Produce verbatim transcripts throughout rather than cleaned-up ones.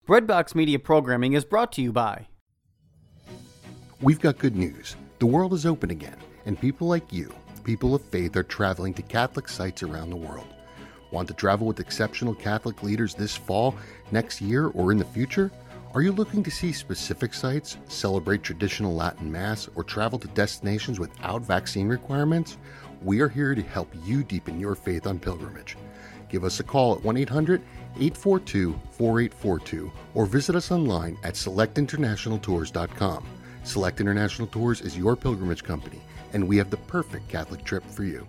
Breadbox Media Programming is brought to you by... We've got good news. The world is open again, and people like you, people of faith, are traveling to Catholic sites around the world. Want to travel with exceptional Catholic leaders this fall, next year, or in the future? Are you looking to see specific sites, celebrate traditional Latin Mass, or travel to destinations without vaccine requirements? We are here to help you deepen your faith on pilgrimage. Give us a call at one eight hundred, eight four two, four eight four two or visit us online at select international tours dot com. Select International Tours is your pilgrimage company, and we have the perfect Catholic trip for you.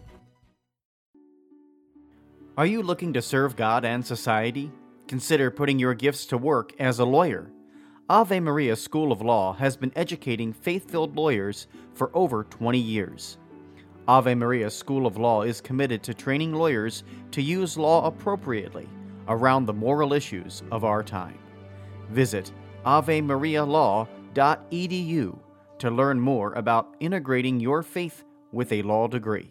Are you looking to serve God and society? Consider putting your gifts to work as a lawyer. Ave Maria School of Law has been educating faith-filled lawyers for over twenty years. Ave Maria School of Law is committed to training lawyers to use law appropriately around the moral issues of our time. Visit ave maria law dot e d u to learn more about integrating your faith with a law degree.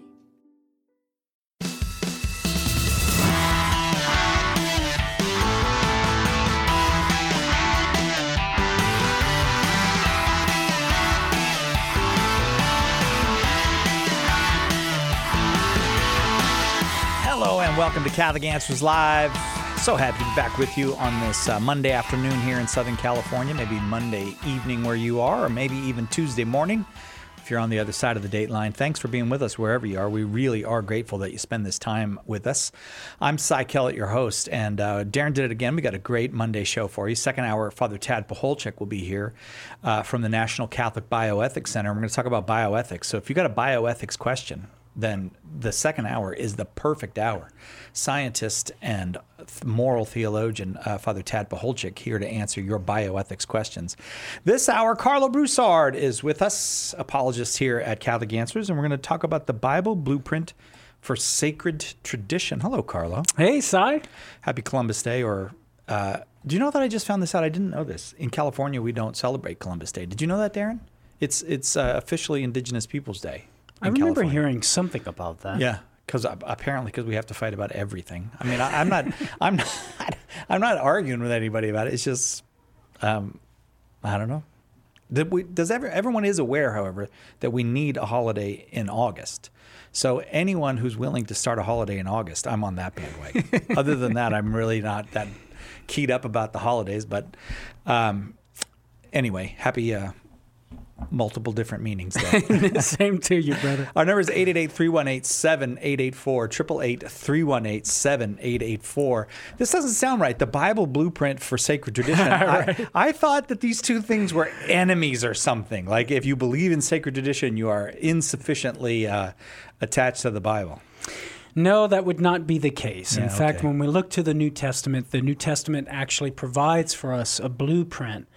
Hello and welcome to Catholic Answers Live. So happy to be back with you on this uh, Monday afternoon here in Southern California, maybe Monday evening where you are, or maybe even Tuesday morning if you're on the other side of the date line. Thanks for being with us wherever you are. We really are grateful that you spend this time with us. I'm Cy Kellett, your host, and uh, Darren did it again. We got a great Monday show for you. Second hour, Father Tad Pacholczyk will be here uh, from the National Catholic Bioethics Center. We're going to talk about bioethics. So if you got a bioethics question, then the second hour is the perfect hour. Scientist and moral theologian, uh, Father Tad Pacholczyk, here to answer your bioethics questions. This hour, Carlo Broussard is with us, apologist here at Catholic Answers, and we're going to talk about the Bible blueprint for sacred tradition. Hello, Carlo. Hey, Cy. Happy Columbus Day, or... Uh, do you know that I just found this out? I didn't know this. In California, we don't celebrate Columbus Day. Did you know that, Darren? It's, it's uh, officially Indigenous Peoples' Day. I remember California. hearing something about that. Yeah, because apparently, because we have to fight about everything. I mean, I, I'm not, I'm not, I'm not arguing with anybody about it. It's just, um, I don't know. That we, does ever, everyone is aware, however, that we need a holiday in August. So anyone who's willing to start a holiday in August, I'm on that bandwagon. Other than that, I'm really not that keyed up about the holidays. But um, anyway, happy. Uh, Multiple different meanings there. Same to you, brother. Our number is eight eight eight, three one eight, seven eight eight four, eight eight eight, three one eight, seven eight eight four. This doesn't sound right. The Bible blueprint for sacred tradition. Right. I, I thought that these two things were enemies or something. Like if you believe in sacred tradition, you are insufficiently uh, attached to the Bible. No, that would not be the case. In Yeah, fact, okay. when we look to the New Testament, the New Testament actually provides for us a blueprint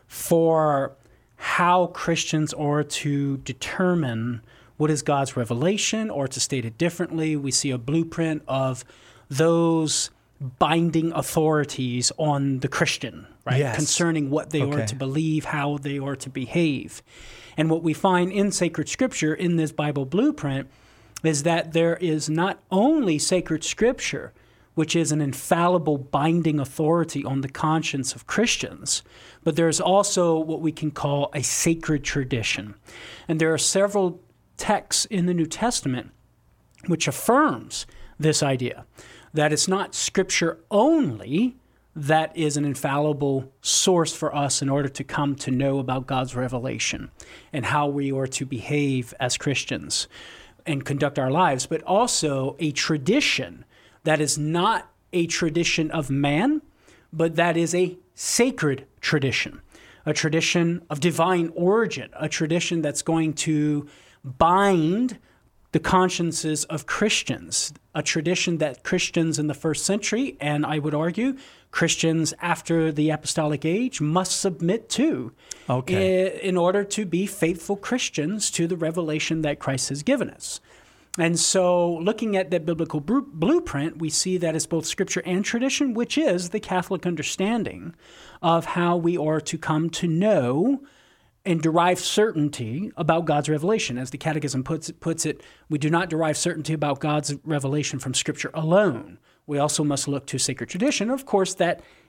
for how Christians are to determine what is God's revelation, or to state it differently, we see a blueprint of those binding authorities on the Christian, right? Yes. Concerning what they Okay. are to believe, how they are to behave. And what we find in sacred scripture, in this Bible blueprint, is that there is not only sacred scripture, which is an infallible binding authority on the conscience of Christians, but there's also what we can call a sacred tradition. And there are several texts in the New Testament which affirms this idea, that it's not Scripture only that is an infallible source for us in order to come to know about God's revelation and how we are to behave as Christians and conduct our lives, but also a tradition that is not a tradition of man, but that is a sacred tradition, a tradition of divine origin, a tradition that's going to bind the consciences of Christians, a tradition that Christians in the first century, and I would argue Christians after the apostolic age, must submit to Okay. in order to be faithful Christians to the revelation that Christ has given us. And so looking at that biblical blueprint, we see that it's both scripture and tradition, which is the Catholic understanding of how we are to come to know and derive certainty about God's revelation. As the Catechism puts it, puts it, we do not derive certainty about God's revelation from Scripture alone. We also must look to sacred tradition. Of course, that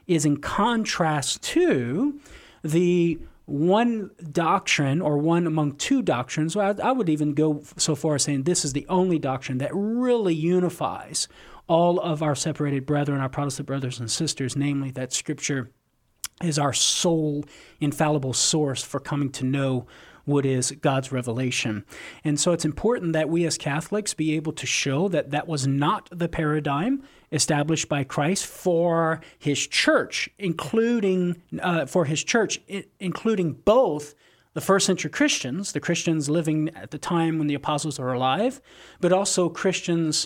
is in contrast to the one doctrine, or one among two doctrines. I, I would even go so far as saying this is the only doctrine that really unifies all of our separated brethren, our Protestant brothers and sisters, namely that Scripture is our sole infallible source for coming to know what is God's revelation. And so it's important that we as Catholics be able to show that that was not the paradigm established by Christ for his church, including uh, for his church, I- including both the first century Christians, the Christians living at the time when the apostles are alive, but also Christians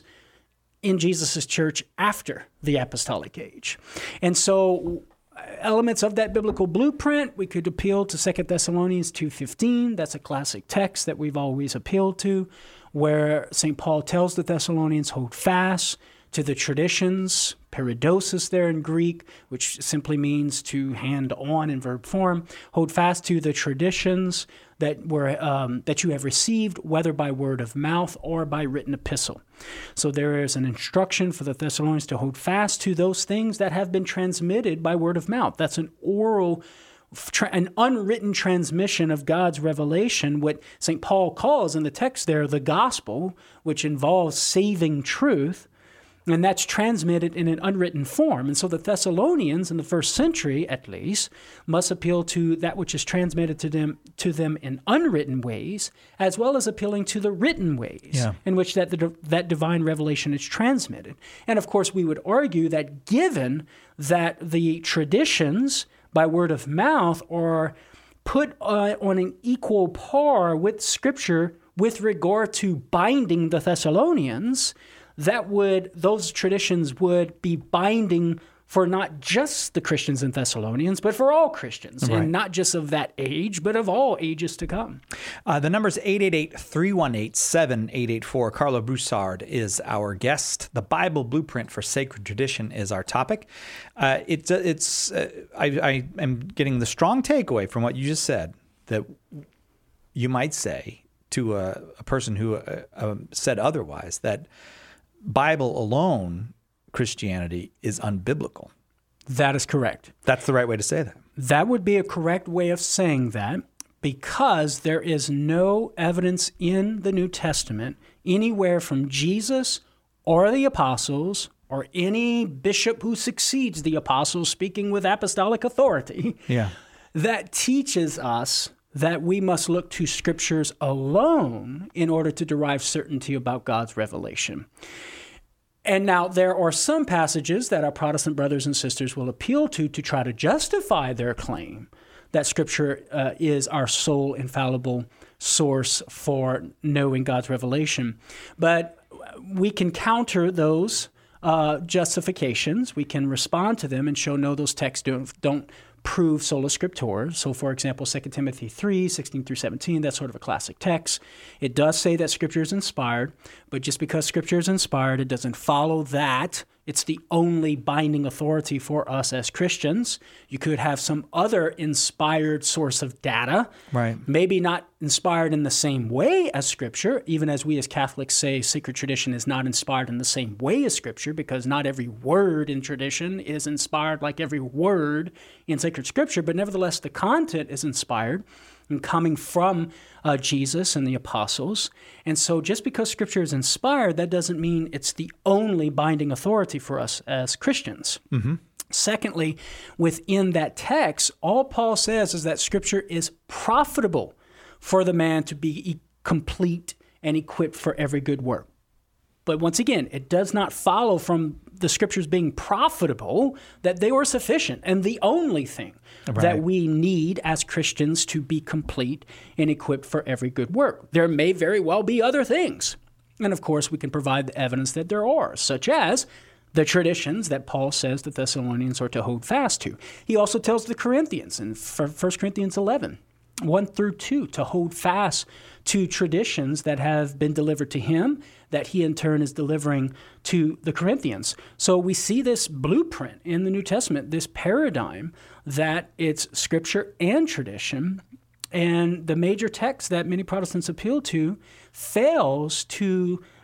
in Jesus' church after the apostolic age. And so elements of that biblical blueprint, we could appeal to Second Thessalonians two fifteen. That's a classic text that we've always appealed to, where Saint Paul tells the Thessalonians, hold fast to the traditions, peridosis there in Greek, which simply means to hand on in verb form. Hold fast to the traditions that were um, that you have received, whether by word of mouth or by written epistle. So there is an instruction for the Thessalonians to hold fast to those things that have been transmitted by word of mouth. That's an oral, an unwritten transmission of God's revelation, what Saint Paul calls in the text there the gospel, which involves saving truth. And that's transmitted in an unwritten form. And so the Thessalonians, in the first century at least, must appeal to that which is transmitted to them to them in unwritten ways, as well as appealing to the written ways yeah. in which that, the, that divine revelation is transmitted. And of course, we would argue that given that the traditions by word of mouth are put uh, on an equal par with Scripture with regard to binding the Thessalonians, that would, those traditions would be binding for not just the Christians in Thessalonians, but for all Christians, right. and not just of that age, but of all ages to come. Uh, the number is eight eight eight, three one eight, seven eight eight four. Carlo Broussard is our guest. The Bible Blueprint for Sacred Tradition is our topic. Uh, it's, it's. Uh, I, I am getting the strong takeaway from what you just said, that you might say to a, a person who uh, uh, said otherwise, that Bible alone Christianity is unbiblical. That is correct. That's the right way to say that. That would be a correct way of saying that, because there is no evidence in the New Testament anywhere from Jesus or the apostles or any bishop who succeeds the apostles speaking with apostolic authority Yeah. that teaches us that we must look to Scriptures alone in order to derive certainty about God's revelation. And now there are some passages that our Protestant brothers and sisters will appeal to to try to justify their claim that Scripture uh, is our sole infallible source for knowing God's revelation. But we can counter those uh, justifications. We can respond to them and show, no, those texts don't, don't prove sola scriptura. So, for example, Second Timothy three, sixteen through seventeen, that's sort of a classic text. It does say that Scripture is inspired, but just because Scripture is inspired, it doesn't follow that it's the only binding authority for us as Christians. You could have some other inspired source of data, right? Maybe not inspired in the same way as Scripture, even as we as Catholics say sacred tradition is not inspired in the same way as Scripture, because not every word in tradition is inspired like every word in sacred Scripture, but nevertheless the content is inspired and coming from uh, Jesus and the apostles. And so just because Scripture is inspired, that doesn't mean it's the only binding authority for us as Christians. Mm-hmm. Secondly, within that text, all Paul says is that Scripture is profitable for the man to be e- complete and equipped for every good work. But once again, it does not follow from the Scriptures being profitable that they were sufficient and the only thing right. that we need as Christians to be complete and equipped for every good work. There may very well be other things. And of course, we can provide the evidence that there are, such as the traditions that Paul says the Thessalonians are to hold fast to. He also tells the Corinthians in First Corinthians eleven, one through two, to hold fast to traditions that have been delivered to him, that he in turn is delivering to the Corinthians. So we see this blueprint in the New Testament, this paradigm that it's Scripture and tradition, and the major text that many Protestants appeal to fails to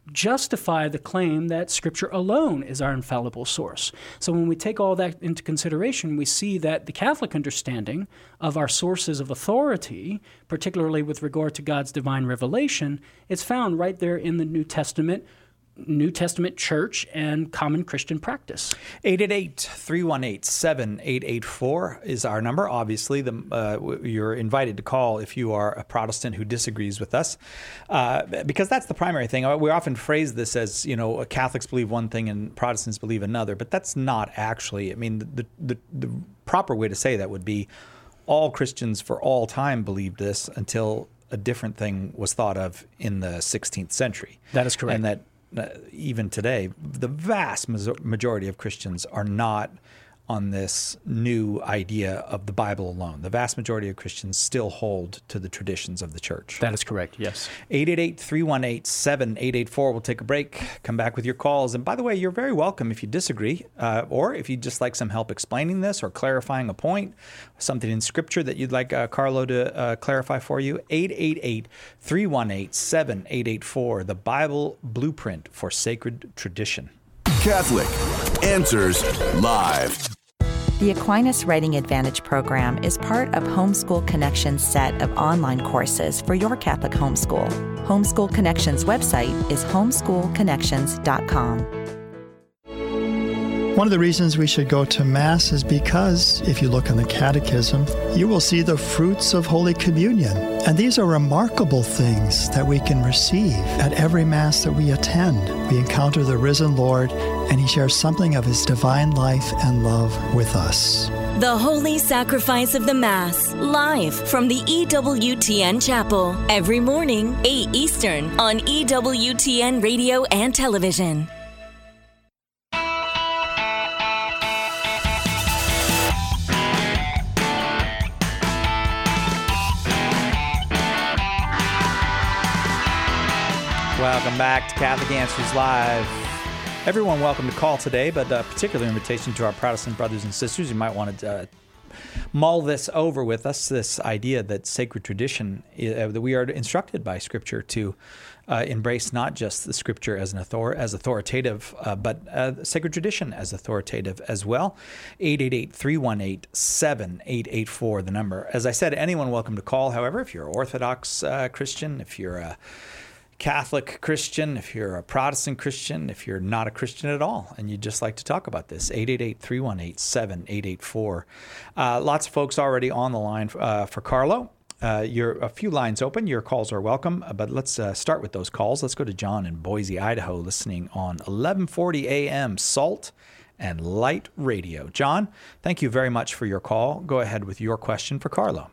justify the claim that Scripture alone is our infallible source. So when we take all that into consideration, we see that the Catholic understanding of our sources of authority, particularly with regard to God's divine revelation, is found right there in the New Testament, New Testament church and common Christian practice. eight eight eight, three one eight, seven eight eight four is our number. Obviously, the, uh, you're invited to call if you are a Protestant who disagrees with us, uh, because that's the primary thing. We often phrase this as, you know, Catholics believe one thing and Protestants believe another, but that's not actually. I mean, the, the, the proper way to say that would be all Christians for all time believed this until a different thing was thought of in the sixteenth century. That is correct. And that Uh, even today, the vast majority of Christians are not on this new idea of the Bible alone. The vast majority of Christians still hold to the traditions of the church. That is correct, yes. eight eight eight, three one eight, seven eight eight four. We'll take a break, come back with your calls. And by the way, you're very welcome if you disagree, uh, or if you'd just like some help explaining this or clarifying a point, something in Scripture that you'd like uh, Carlo to uh, clarify for you. eight eight eight, three one eight, seven eight eight four, the Bible Blueprint for Sacred Tradition. Catholic Answers Live. The Aquinas Writing Advantage program is part of Homeschool Connections' set of online courses for your Catholic homeschool. Homeschool Connections' website is homeschool connections dot com. One of the reasons we should go to Mass is because, if you look in the Catechism, you will see the fruits of Holy Communion. And these are remarkable things that we can receive at every Mass that we attend. We encounter the risen Lord, and He shares something of His divine life and love with us. The Holy Sacrifice of the Mass, live from the E W T N Chapel, every morning, eight Eastern, on E W T N Radio and Television. Welcome back to Catholic Answers Live. Everyone welcome to call today, but a particular invitation to our Protestant brothers and sisters. You might want to uh, mull this over with us, this idea that sacred tradition, uh, that we are instructed by Scripture to uh, embrace not just the Scripture as an author- as authoritative, uh, but uh, sacred tradition as authoritative as well. eight eight eight, three one eight, seven eight eight four, the number. As I said, anyone welcome to call. However, if you're an Orthodox uh, Christian, if you're a Catholic Christian, if you're a Protestant Christian, if you're not a Christian at all, and you'd just like to talk about this, eight eight eight, three one eight, seven eight eight four. Uh, lots of folks already on the line uh, for Carlo. Uh, you're a few lines open. Your calls are welcome, but let's uh, start with those calls. Let's go to John in Boise, Idaho, listening on eleven forty A M Salt and Light Radio. John, thank you very much for your call. Go ahead with your question for Carlo.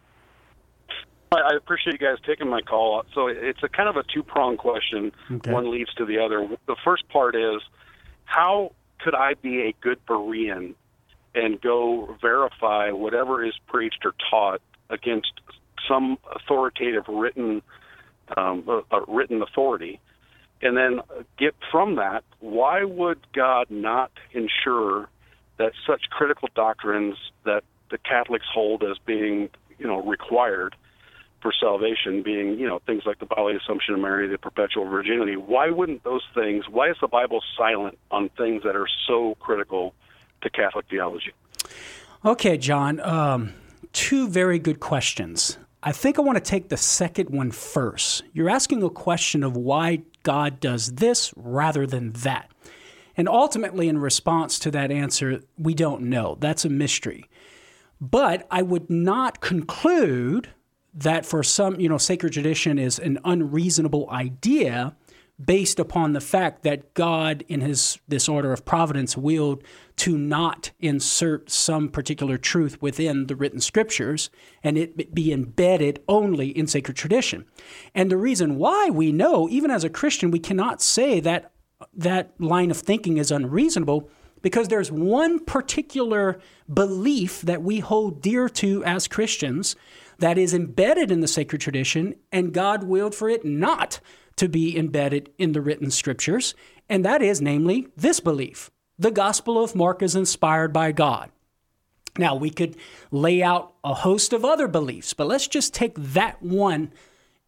I appreciate you guys taking my call. So it's a kind of a two-pronged question. Okay. One leads to the other. The first part is, how could I be a good Berean and go verify whatever is preached or taught against some authoritative written um, uh, written authority? And then get from that, why would God not ensure that such critical doctrines that the Catholics hold as being, you know, required for salvation, being, you know, things like the bodily assumption of Mary, the perpetual virginity, why wouldn't those things, why is the Bible silent on things that are so critical to Catholic theology? Okay, John, um, two very good questions. I think I want to take the second one first. You're asking a question of why God does this rather than that. And ultimately, in response to that answer, we don't know. That's a mystery. But I would not conclude that for some, you know, sacred tradition is an unreasonable idea based upon the fact that God, in his this order of providence, willed to not insert some particular truth within the written Scriptures and it be embedded only in sacred tradition. And the reason why we know, even as a Christian, we cannot say that that line of thinking is unreasonable, because there's one particular belief that we hold dear to as Christians that is embedded in the sacred tradition, and God willed for it not to be embedded in the written Scriptures, and that is namely this belief. The Gospel of Mark is inspired by God. Now, we could lay out a host of other beliefs, but let's just take that one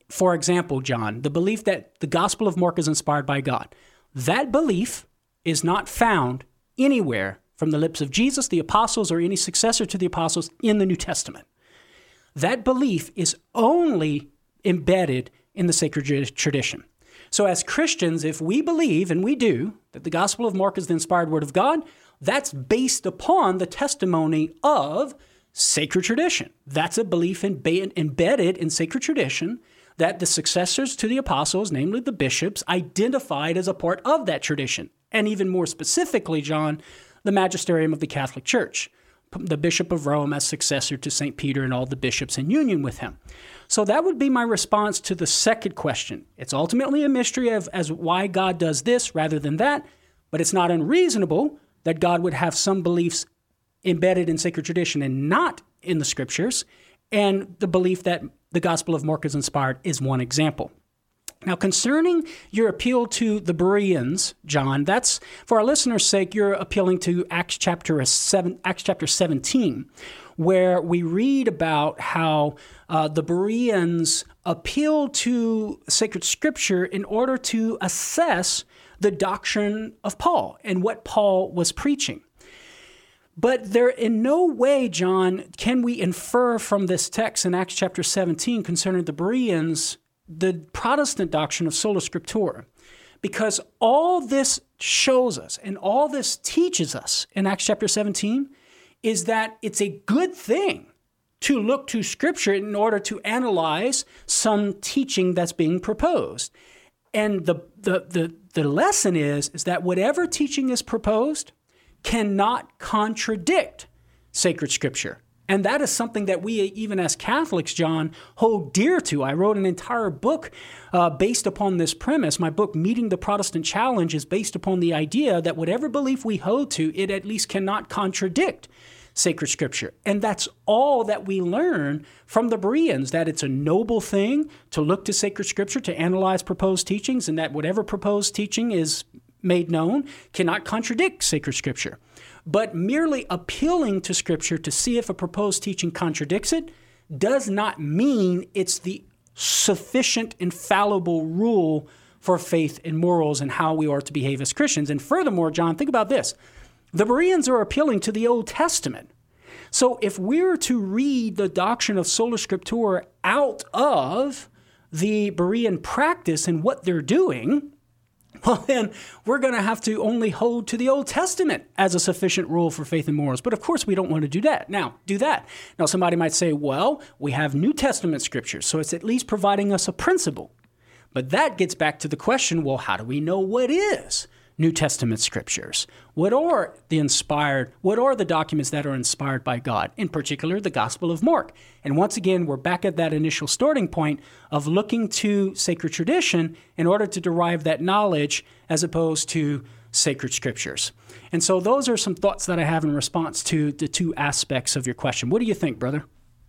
for example, John, the belief that the Gospel of Mark is inspired by God, that belief is not found anywhere from the lips of Jesus, the apostles, or any successor to the apostles in the New Testament. That belief is only embedded in the sacred tradition. So as Christians, if we believe, and we do, that the Gospel of Mark is the inspired word of God, that's based upon the testimony of sacred tradition. That's a belief in, embedded in sacred tradition that the successors to the apostles, namely the bishops, identified as a part of that tradition. And even more specifically, John, the magisterium of the Catholic Church, the Bishop of Rome as successor to Saint Peter and all the bishops in union with him. So that would be my response to the second question. It's ultimately a mystery of as why God does this rather than that, but it's not unreasonable that God would have some beliefs embedded in sacred tradition and not in the scriptures, and the belief that the Gospel of Mark is inspired is one example. Now, concerning your appeal to the Bereans, John, that's, for our listeners' sake, you're appealing to Acts chapter seven, Acts chapter seventeen, where we read about how uh, the Bereans appealed to sacred scripture in order to assess the doctrine of Paul and what Paul was preaching. But there, in no way, John, can we infer from this text in Acts chapter seventeen concerning the Bereans the Protestant doctrine of sola scriptura, because all this shows us and all this teaches us in Acts chapter seventeen is that it's a good thing to look to Scripture in order to analyze some teaching that's being proposed. And the the the, the lesson is, is that whatever teaching is proposed cannot contradict sacred Scripture. And that is something that we, even as Catholics, John, hold dear to. I wrote an entire book uh, based upon this premise. My book, Meeting the Protestant Challenge, is based upon the idea that whatever belief we hold to, it at least cannot contradict sacred Scripture. And that's all that we learn from the Bereans, that it's a noble thing to look to sacred Scripture to analyze proposed teachings, and that whatever proposed teaching is made known cannot contradict sacred Scripture. But merely appealing to Scripture to see if a proposed teaching contradicts it does not mean it's the sufficient, infallible rule for faith and morals and how we are to behave as Christians. And furthermore, John, think about this. The Bereans are appealing to the Old Testament. So if we were to read the doctrine of sola scriptura out of the Berean practice and what they're doing, well, then we're going to have to only hold to the Old Testament as a sufficient rule for faith and morals. But of course, we don't want to do that. Now, do that. Now, somebody might say, well, we have New Testament scriptures, so it's at least providing us a principle. But that gets back to the question, well, how do we know what is New Testament scriptures? What are the inspired, what are the documents that are inspired by God? In particular, the Gospel of Mark. And once again, we're back at that initial starting point of looking to sacred tradition in order to derive that knowledge as opposed to sacred scriptures. And so those are some thoughts that I have in response to the two aspects of your question. What do you think, brother?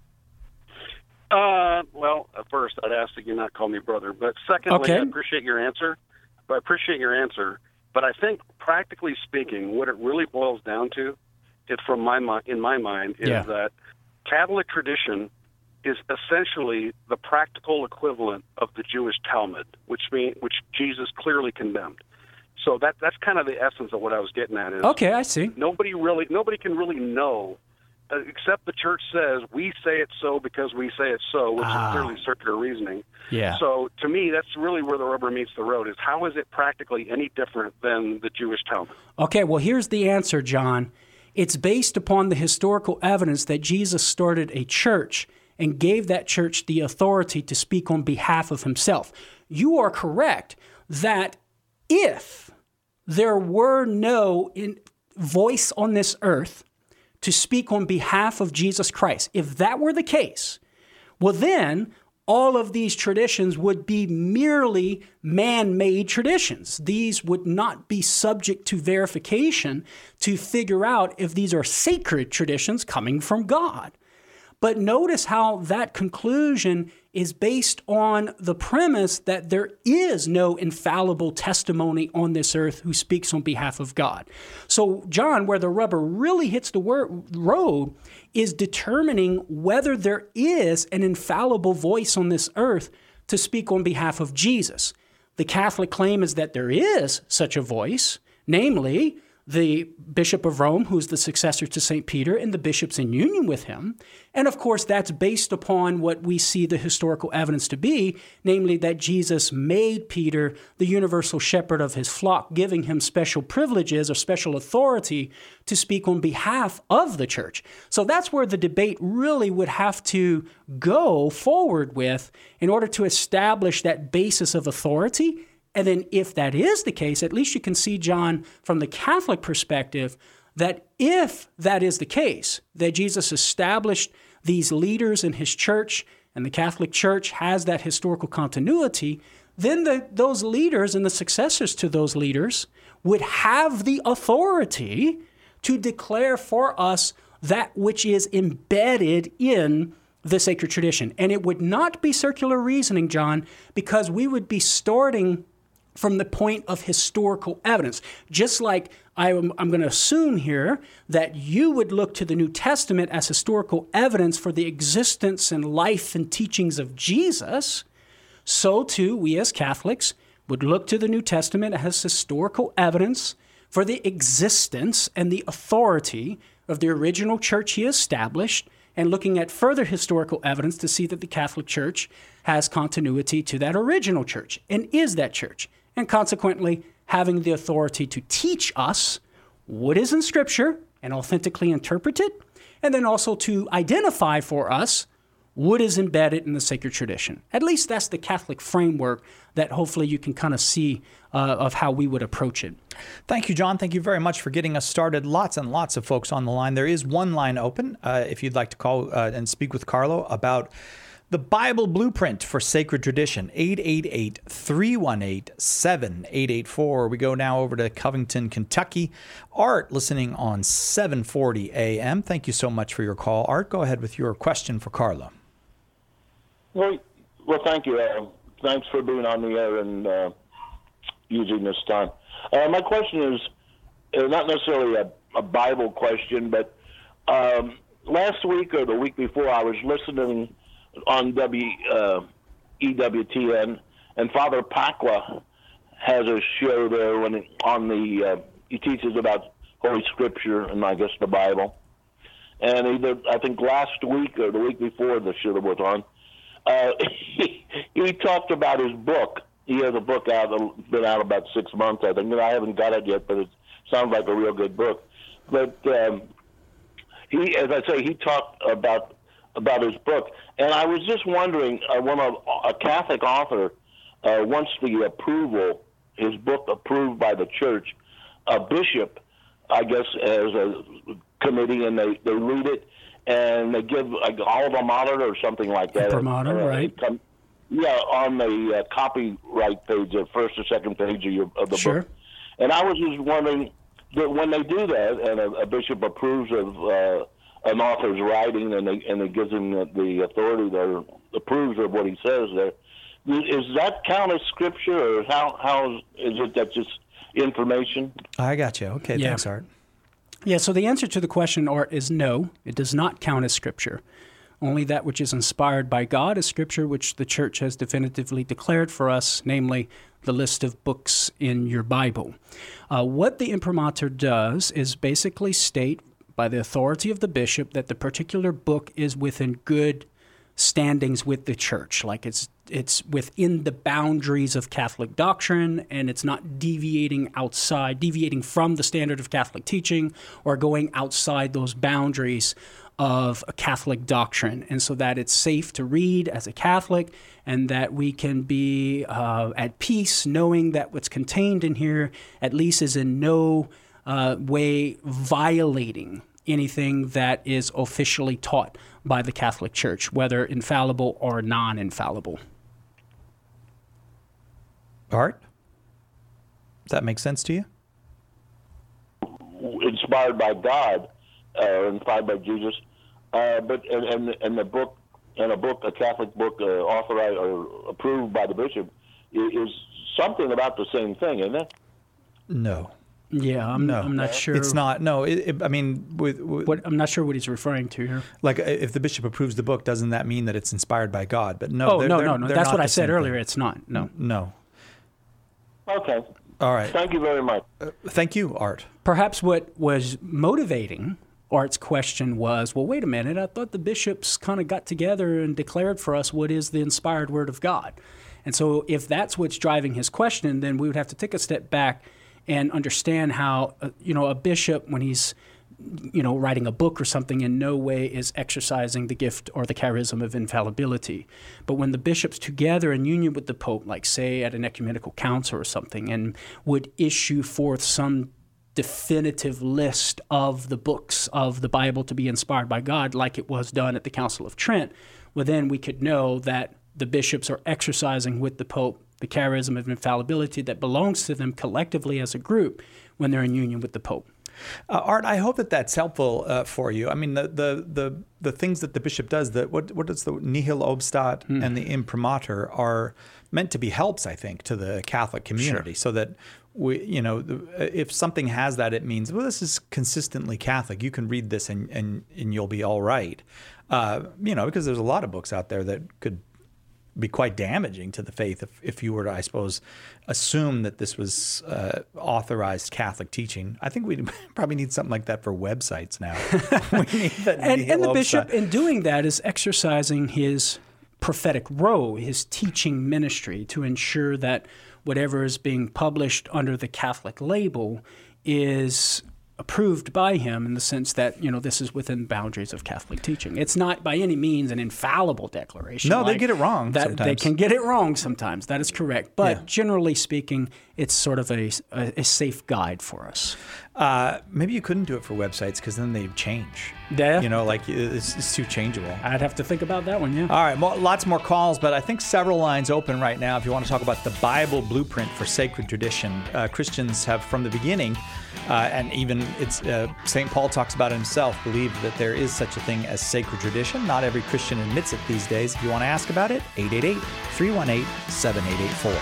Uh, well, first, I'd ask that you not call me brother. But secondly, okay. I appreciate your answer. But I appreciate your answer. But I think, practically speaking, what it really boils down to, is from my in my mind, is yeah. that Catholic tradition is essentially the practical equivalent of the Jewish Talmud, which mean, which Jesus clearly condemned. So that that's kind of the essence of what I was getting at. Is okay, I see. Nobody really, nobody can really know, uh, except the church says we say it's so because we say it's so, which ah. is clearly circular reasoning. Yeah. So to me, that's really where the rubber meets the road, is how is it practically any different than the Jewish Talmud? Okay, well, here's the answer, John. It's based upon the historical evidence that Jesus started a church and gave that church the authority to speak on behalf of himself. You are correct that if there were no in voice on this earth to speak on behalf of Jesus Christ, if that were the case, well then all of these traditions would be merely man-made traditions. These would not be subject to verification to figure out if these are sacred traditions coming from God. But notice how that conclusion is based on the premise that there is no infallible testimony on this earth who speaks on behalf of God. So, John, where the rubber really hits the road is determining whether there is an infallible voice on this earth to speak on behalf of Jesus. The Catholic claim is that there is such a voice, namely the Bishop of Rome, who's the successor to Saint Peter, and the bishops in union with him. And of course, that's based upon what we see the historical evidence to be, namely that Jesus made Peter the universal shepherd of his flock, giving him special privileges or special authority to speak on behalf of the church. So that's where the debate really would have to go forward with in order to establish that basis of authority. And then if that is the case, at least you can see, John, from the Catholic perspective, that if that is the case, that Jesus established these leaders in his church and the Catholic Church has that historical continuity, then the, those leaders and the successors to those leaders would have the authority to declare for us that which is embedded in the sacred tradition. And it would not be circular reasoning, John, because we would be starting from the point of historical evidence. Just like I'm, I'm going to assume here that you would look to the New Testament as historical evidence for the existence and life and teachings of Jesus, so too we as Catholics would look to the New Testament as historical evidence for the existence and the authority of the original church he established, and looking at further historical evidence to see that the Catholic Church has continuity to that original church and is that church, and consequently having the authority to teach us what is in Scripture and authentically interpret it, and then also to identify for us what is embedded in the sacred tradition. At least that's the Catholic framework that hopefully you can kind of see uh, of how we would approach it. Thank you, John. Thank you very much for getting us started. Lots and lots of folks on the line. There is one line open uh, if you'd like to call uh, and speak with Carlo about the Bible Blueprint for Sacred Tradition, eight eight eight, three one eight, seven eight eight four. We go now over to Covington, Kentucky. Art, listening on seven forty A M. Thank you so much for your call. Art, go ahead with your question for Carlo. Well, well thank you. Uh, thanks for being on the air and uh, using this time. Uh, my question is uh, not necessarily a, a Bible question, but um, last week or the week before, I was listening on W uh, E W T N, and Father Pacwa has a show there when it, on the uh, he teaches about Holy Scripture and I guess the Bible. And either I think last week or the week before the show was on, uh, he, he talked about his book. He has a book out, been out about six months, I think. I haven't got it yet, but it sounds like a real good book. But um, he, as I say, he talked about about his book, and I was just wondering, uh, when a, a Catholic author uh, wants the approval, his book approved by the church, a bishop, I guess, as a committee, and they, they read it, and they give like, all the monitor or something like that. Imprimatur, uh, right. Come, yeah, on the uh, copyright page, the first or second page of, your, of the sure. book. And I was just wondering that when they do that, and a, a bishop approves of uh, an author's writing, and they and it gives him the, the authority that approves of what he says there, is that count as scripture, or how how is it that just information? I got you. Okay, yeah. Thanks, Art. Yeah, so the answer to the question, Art, is no. It does not count as scripture. Only that which is inspired by God is scripture, which the church has definitively declared for us, namely the list of books in your Bible. Uh, what the imprimatur does is basically state, by the authority of the bishop, that the particular book is within good standings with the church, like it's it's within the boundaries of Catholic doctrine, and it's not deviating outside, deviating from the standard of Catholic teaching, or going outside those boundaries of a Catholic doctrine, and so that it's safe to read as a Catholic, and that we can be uh, at peace knowing that what's contained in here at least is in no Uh, way violating anything that is officially taught by the Catholic Church, whether infallible or non-infallible. Art? Does that make sense to you? Inspired by God, uh, inspired by Jesus, uh, but and, and and the book and a book, a Catholic book, uh, authorized or approved by the bishop, is something about the same thing, isn't it? No. Yeah, I'm, no, I'm not sure. It's not. No, it, it, I mean, with, with what, I'm not sure what he's referring to here. Like, if the bishop approves the book, doesn't that mean that it's inspired by God? But no, oh they're, no, they're, no, no. they're That's not what I the said same earlier. thing. It's not. No, no. Okay. All right. Thank you very much. Uh, thank you, Art. Perhaps what was motivating Art's question was, well, wait a minute. I thought the bishops kind of got together and declared for us what is the inspired word of God. And so if that's what's driving his question, then we would have to take a step back and understand how, uh, you know, a bishop, when he's, you know, writing a book or something, in no way is exercising the gift or the charism of infallibility. But when the bishops together in union with the Pope, like say at an ecumenical council or something, and would issue forth some definitive list of the books of the Bible to be inspired by God, like it was done at the Council of Trent, well, then we could know that the bishops are exercising with the Pope the charism of infallibility that belongs to them collectively as a group when they're in union with the Pope. Uh, Art, I hope that that's helpful uh, for you. I mean, the, the the the things that the bishop does, that what what is the nihil obstat mm. and the imprimatur, are meant to be helps, I think, to the Catholic community, sure. so that we, you know, if something has that, it means, well, this is consistently Catholic. You can read this and and, and you'll be all right. Uh, you know, because there's a lot of books out there that could be quite damaging to the faith if, if you were to, I suppose, assume that this was uh, authorized Catholic teaching. I think we probably need something like that for websites now. we need that and, and the bishop, in doing that, is exercising his prophetic role, his teaching ministry, to ensure that whatever is being published under the Catholic label is approved by him, in the sense that, you know, this is within boundaries of Catholic teaching. It's not by any means an infallible declaration. No, like they get it wrong that, sometimes. They can get it wrong sometimes. That is correct. But yeah. generally speaking, it's sort of a, a, a safe guide for us. Uh, maybe you couldn't do it for websites, because then they'd change. Yeah. You know, like it's, it's too changeable. I'd have to think about that one, yeah. All right, more, lots more calls, but I think several lines open right now if you want to talk about the Bible blueprint for sacred tradition. Uh, Christians have, from the beginning, uh, and even it's uh, Saint Paul talks about it himself, believed that there is such a thing as sacred tradition. Not every Christian admits it these days. If you want to ask about it, eight eight eight, three one eight, seven eight eight four.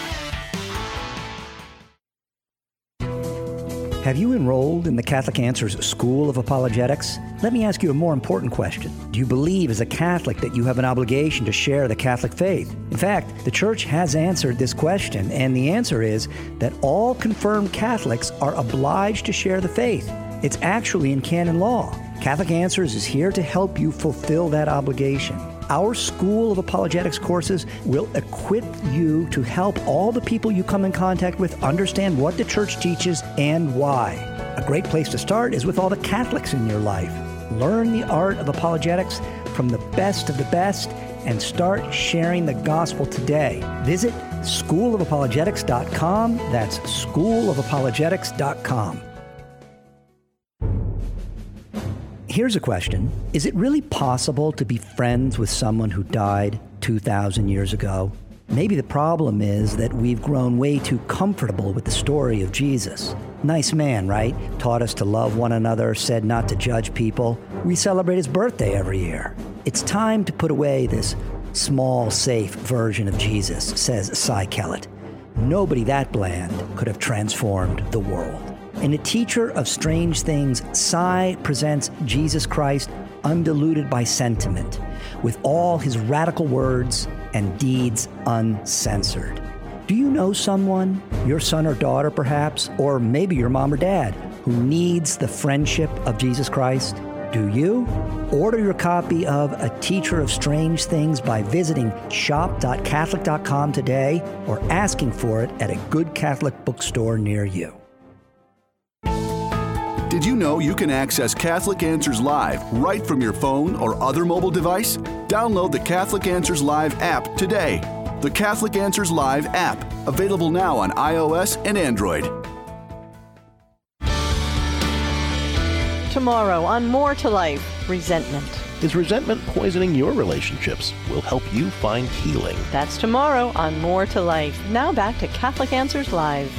Have you enrolled in the Catholic Answers School of Apologetics? Let me ask you a more important question. Do you believe as a Catholic that you have an obligation to share the Catholic faith? In fact, the Church has answered this question, and the answer is that all confirmed Catholics are obliged to share the faith. It's actually in canon law. Catholic Answers is here to help you fulfill that obligation. Our School of Apologetics courses will equip you to help all the people you come in contact with understand what the Church teaches and why. A great place to start is with all the Catholics in your life. Learn the art of apologetics from the best of the best and start sharing the gospel today. Visit school of apologetics dot com. That's school of apologetics dot com. Here's a question. Is it really possible to be friends with someone who died two thousand years ago? Maybe the problem is that we've grown way too comfortable with the story of Jesus. Nice man, right? Taught us to love one another, said not to judge people. We celebrate his birthday every year. It's time to put away this small, safe version of Jesus, says Cy Kellett. Nobody that bland could have transformed the world. In A Teacher of Strange Things, Cy presents Jesus Christ undiluted by sentiment, with all his radical words and deeds uncensored. Do you know someone, your son or daughter perhaps, or maybe your mom or dad, who needs the friendship of Jesus Christ? Do you? Order your copy of A Teacher of Strange Things by visiting shop dot catholic dot com today or asking for it at a good Catholic bookstore near you. Did you know you can access Catholic Answers Live right from your phone or other mobile device? Download the Catholic Answers Live app today. The Catholic Answers Live app, available now on iOS and Android. Tomorrow on More to Life, resentment. Is resentment poisoning your relationships? We'll help you find healing. That's tomorrow on More to Life. Now back to Catholic Answers Live.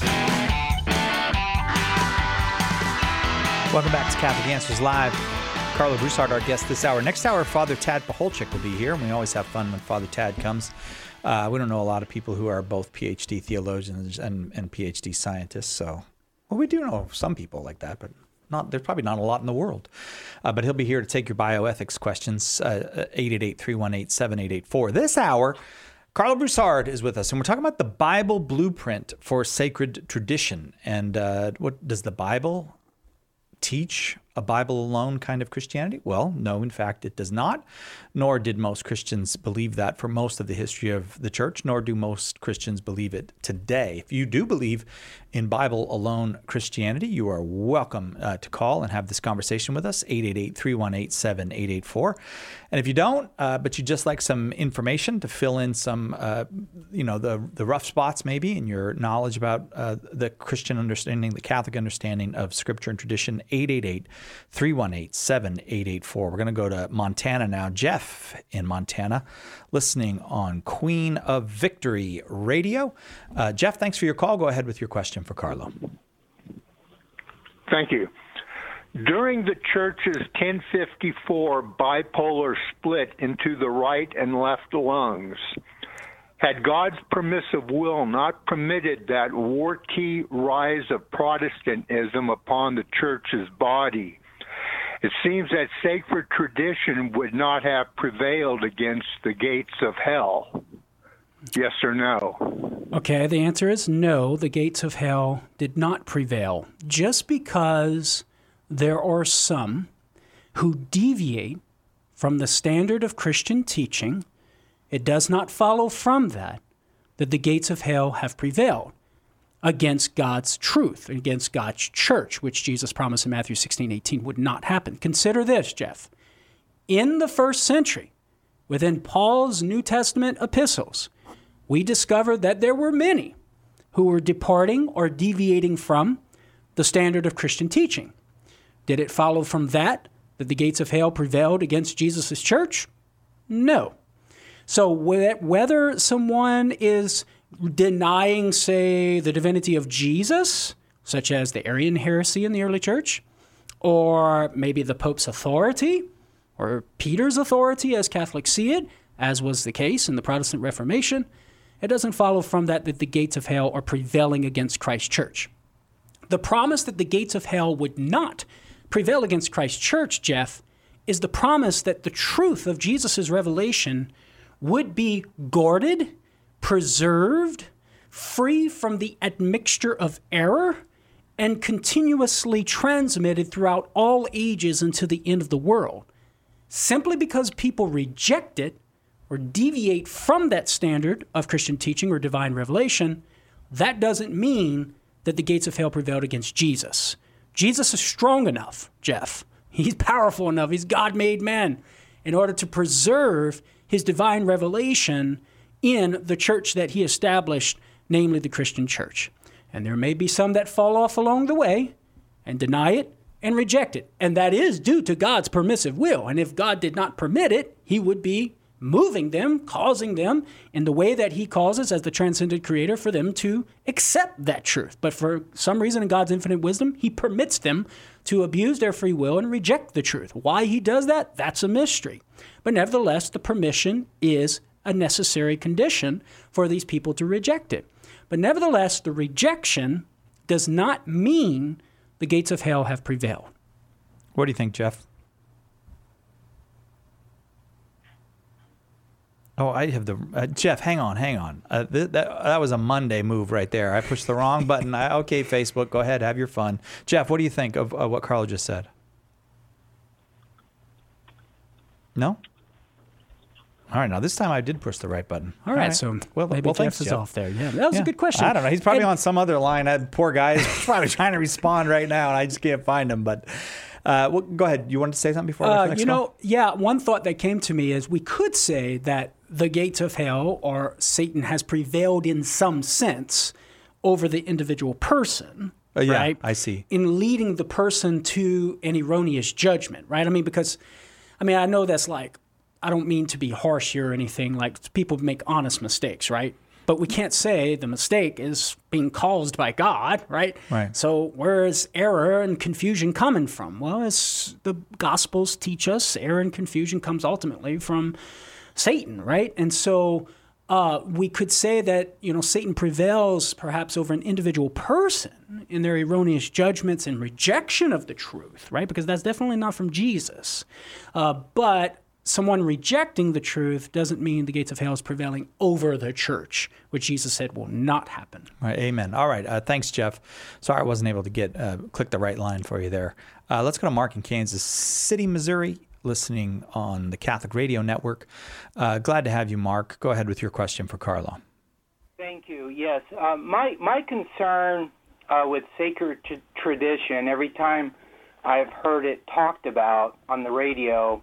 Welcome back to Catholic Answers Live. Carlo Broussard, our guest this hour. Next hour, Father Tad Pacholczyk will be here, and we always have fun when Father Tad comes. Uh, we don't know a lot of people who are both P H D theologians and, and P H D scientists, so well, we do know some people like that, but not. There's probably not a lot in the world. Uh, but he'll be here to take your bioethics questions, uh, eight eight eight, three one eight, seven eight eight four. This hour, Carlo Broussard is with us, and we're talking about the Bible blueprint for sacred tradition. And uh, what does the Bible teach? A Bible alone kind of Christianity? Well, no, in fact, it does not, nor did most Christians believe that for most of the history of the church, nor do most Christians believe it today. If you do believe in Bible alone Christianity, you are welcome uh, to call and have this conversation with us, eight eight eight, three one eight, seven eight eight four. And if you don't, uh, but you just like some information to fill in some, uh, you know, the, the rough spots maybe in your knowledge about uh, the Christian understanding, the Catholic understanding of Scripture and tradition, eight eight eight, three one eight, seven eight eight four. We're going to go to Montana now. Jeff in Montana, listening on Queen of Victory Radio. Uh, Jeff, thanks for your call. Go ahead with your question for Carlo. Thank you. During the church's ten fifty-four bipolar split into the right and left lungs, had God's permissive will not permitted that warty rise of Protestantism upon the church's body, it seems that sacred tradition would not have prevailed against the gates of hell. Yes or no? Okay, the answer is no. The gates of hell did not prevail. Just because there are some who deviate from the standard of Christian teaching, it does not follow from that that the gates of hell have prevailed against God's truth, against God's church, which Jesus promised in Matthew sixteen eighteen would not happen. Consider this, Jeff. In the first century, within Paul's New Testament epistles, we discovered that there were many who were departing or deviating from the standard of Christian teaching. Did it follow from that that the gates of hell prevailed against Jesus' church? No. So whether someone is denying, say, the divinity of Jesus, such as the Arian heresy in the early church, or maybe the Pope's authority, or Peter's authority as Catholics see it, as was the case in the Protestant Reformation, it doesn't follow from that that the gates of hell are prevailing against Christ's church. The promise that the gates of hell would not prevail against Christ's church, Jeff, is the promise that the truth of Jesus' revelation would be guarded, preserved, free from the admixture of error, and continuously transmitted throughout all ages until the end of the world. Simply because people reject it or deviate from that standard of Christian teaching or divine revelation, that doesn't mean that the gates of hell prevailed against Jesus. Jesus is strong enough, Jeff. He's powerful enough. He's God-made man in order to preserve his divine revelation in the church that he established, namely the Christian church. And there may be some that fall off along the way and deny it and reject it. And that is due to God's permissive will. And if God did not permit it, he would be moving them, causing them in the way that he causes as the transcendent creator for them to accept that truth. But for some reason in God's infinite wisdom, he permits them to abuse their free will and reject the truth. Why he does that, that's a mystery. But nevertheless, the permission is a necessary condition for these people to reject it. But nevertheless, the rejection does not mean the gates of hell have prevailed. What do you think, Jeff? Oh, I have the uh, Jeff. Hang on, hang on. Uh, th- that that was a Monday move right there. I pushed the wrong button. I, okay, Facebook, go ahead, have your fun. Jeff, what do you think of uh, what Carlo just said? No. All right, now this time I did push the right button. All right, All right. so well, maybe well, Jeff thanks, is Jeff. off there. Yeah, that was yeah. a good question. I don't know. He's probably and, on some other line. That poor guy is probably trying to respond right now, and I just can't find him. But uh, well, go ahead. You wanted to say something before? Uh, the next you know, one? yeah. One thought that came to me is we could say that the gates of hell or Satan has prevailed in some sense over the individual person. Uh, yeah, right? I see. In leading the person to an erroneous judgment, right? I mean, because, I mean, I know that's like, I don't mean to be harsh here or anything. Like, people make honest mistakes, right? But we can't say the mistake is being caused by God, right? Right. So where is error and confusion coming from? Well, as the Gospels teach us, error and confusion comes ultimately from Satan, right? And so uh, we could say that, you know, Satan prevails perhaps over an individual person in their erroneous judgments and rejection of the truth, right? Because that's definitely not from Jesus. Uh, but someone rejecting the truth doesn't mean the gates of hell is prevailing over the church, which Jesus said will not happen. All right, amen. All right, uh, thanks, Jeff. Sorry I wasn't able to get uh, click the right line for you there. Uh, let's go to Mark in Kansas City, Missouri, listening on the Catholic Radio Network. Uh, glad to have you, Mark. Go ahead with your question for Carlo. Thank you. Yes, uh, my my concern uh, with sacred t- tradition, every time I've heard it talked about on the radio,